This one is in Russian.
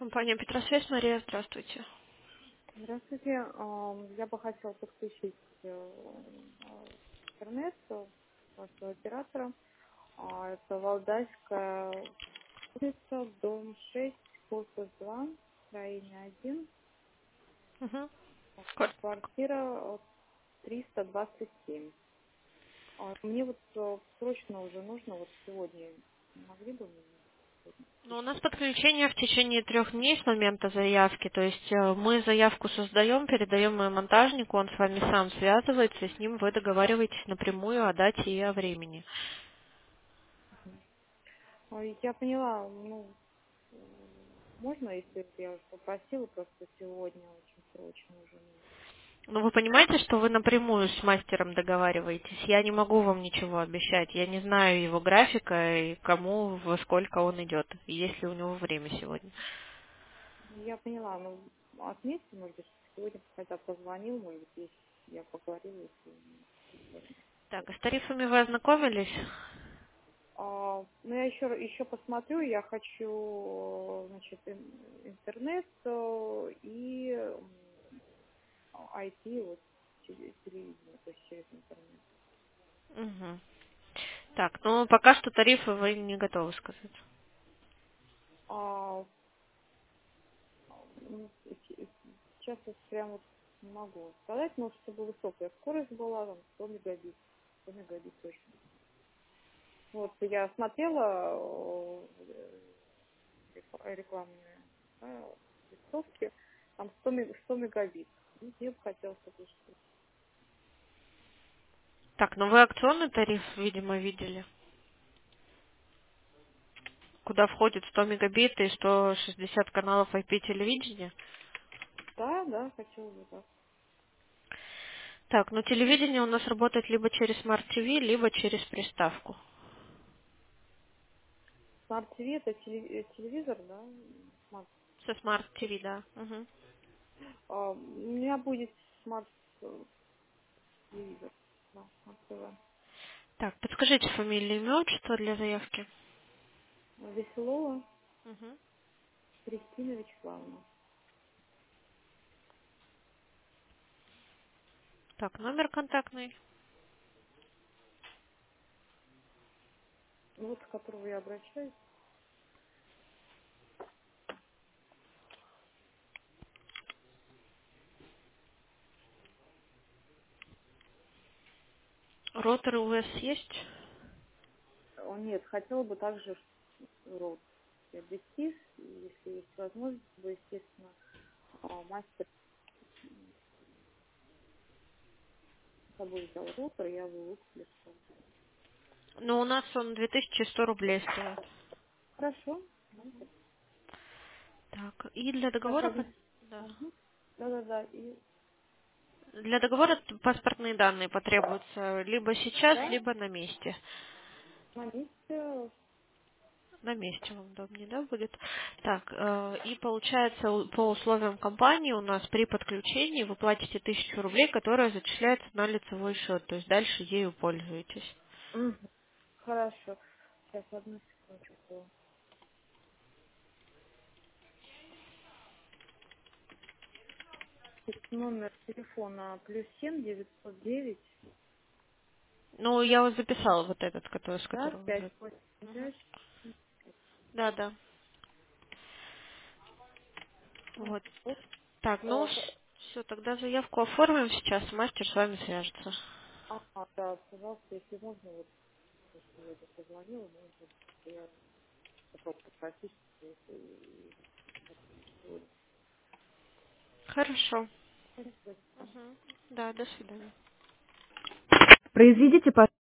Компания Петросвязь, Мария, здравствуйте. Здравствуйте. Я бы хотела подключить интернет вашего оператора. Это Валдайская улица, дом 6, корпус 2, строение 1, Угу. квартира 327. Мне вот срочно уже нужно, вот сегодня не могли бы мне сегодня Ну, у нас подключить? подключение в течение 3 дней с момента заявки. То есть мы заявку создаем, передаем ее монтажнику, он с вами сам связывается, с ним вы договариваетесь напрямую о дате и о времени. Я поняла, можно, если я попросила просто сегодня очень срочно уже нужно. Но вы понимаете, что вы напрямую с мастером договариваетесь. Я не могу вам ничего обещать. Я не знаю его графика и кому, во сколько он идет. И есть ли у него время сегодня. Я поняла, отметьте, может быть, сегодня когда позвонил, может быть, если я поговорила, если позвонил. Так, а с тарифами вы ознакомились? Я еще посмотрю, я хочу, значит, интернет и IT, вот, телевидение, то есть через интернет. Угу. Так, ну пока что тарифы вы не готовы сказать. А, сейчас я прям вот не могу сказать, но чтобы высокая скорость была, там, 100 мегабит, 100 мегабит точно. Вот я смотрела рекламные, листовки, там 100 мегабит. Мне бы хотелось услышать. Так, ну вы акционный тариф, видимо, видели, куда входит 100 мегабит и 160 каналов IP-телевидения. Да, да, хотела бы так. Так, ну телевидение у нас работает либо через Smart TV, либо через приставку. Смарт ТВ это телевизор, да? Смарт. Со Smart TV, да. Мгм. У меня будет смарт телевизор. Да, смарт ТВ. Так, подскажите фамилию, имя, отчество для заявки. Веселова Мгм. Кристина Вячеславовна. Так, номер контактный. Вот к которому я обращаюсь. Роторы у вас есть? Нет, хотела бы также рот приобрести, если есть возможность, бы, естественно, мастер с собой взял ротор, я его выкуплю. Ну, у нас он 2100 рублей стоит. Хорошо. Так, и для Так, договора... Да. мгм. Да-да-да. И Для договора паспортные данные потребуются либо сейчас, да, либо на месте. на месте. На месте вам удобнее, да, будет? Так, и получается, по условиям компании у нас при подключении вы платите 1000 рублей, которая зачисляется на лицевой счет, то есть дальше ею пользуетесь. Мгм. Хорошо. Сейчас, одну секундочку. Номер телефона +7 909, Ну, я вот записала вот этот, который, с да, которым пять вы... восемь Мгм. пять. Да, да. Вот. Вот, Так, ну, все, тогда заявку оформим сейчас, мастер с вами свяжется. да, пожалуйста, если можно, вот я сегодня позвонила, может быть, я хотела попросить, если сегодня. Хорошо. Спасибо. Да, до свидания. Произведите,